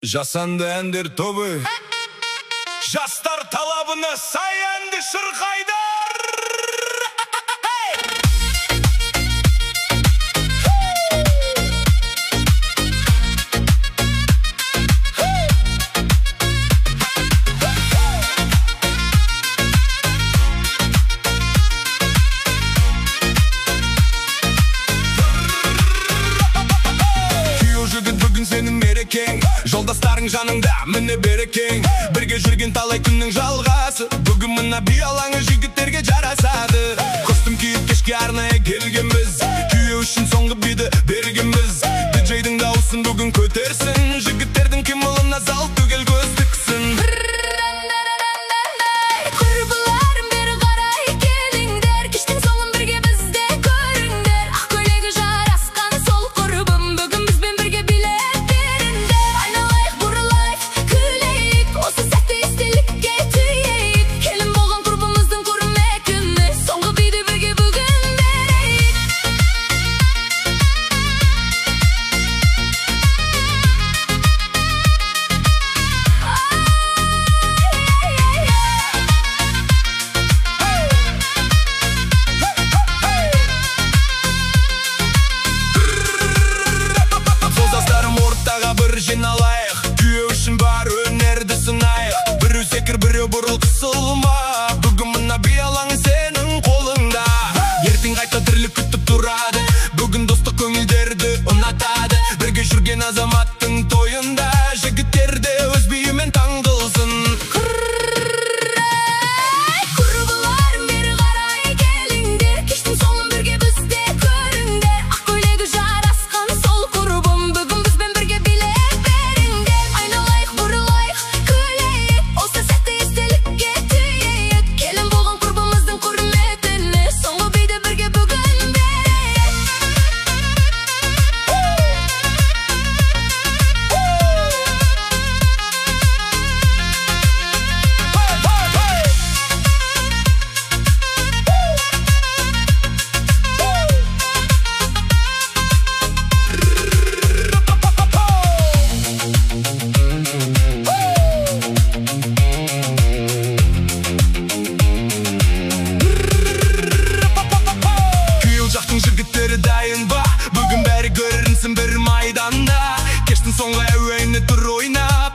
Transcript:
Жасанды әндер тобы, жастар талабына сай әнді шырқайдар. Күйеу жігіт бүгін сенің мерекең, жолдастарың жаныңда міне берекең. Бірге жүрген талай күннің жалғасы, бүгін мына би алаңы жігіттерге жарасады. Костюм киіп кешке арнайы келгенбіз, күйеу үшін соңғы биді бергенбіз. Диджейдің дауысын бүгін көтерсін, жігіттердің қимылына зал түгел көз тіксін. Құрбыларым бері қарай келіңдер, кештің соңын бірге бізде көріңдер. Ақ көйлегі жарасқан сол құрбым, бүгін бізбен бірге билет беріңдер. Айналайық, бұрылайық, күлейік, осы сәтті естелікке түйейік. Келін болған құрбымыздың көрмекіне, соңғы биді бірге бүгін берейік. Жолдастарым ортаға бір жиналайық, күйеу үшін бар өнерді сынайық. Біреу секір, біреу бұрыл қысылма, бүгін мына би алаңы сенің қолыңда. Ертең қайта тірлік күтіп тұрады, бүгін достық көңілдерді ұнатады. Бірге жүрген азаматтың тойында, жігіттер де өз биімен таңдылсын. Құрбыларым бері қарай келіңдер, кештің соңын бірге бізде көріңдер. Ақ көйлегі жарасқан сол құрбым, бүгін бізбен бірге билет беріңдер. Айналайық, бұрылайық, күлейік, осы сәтті естелікке түйейік. Келін болған құрбымыздың құрметіне, соңғы биді бірге бүгін берейік. Күйеу жақтың жігіттері дайын ба, бүгін бәрі көрінсін бір майданда. Кештің соңғы әуені тұр ойнап,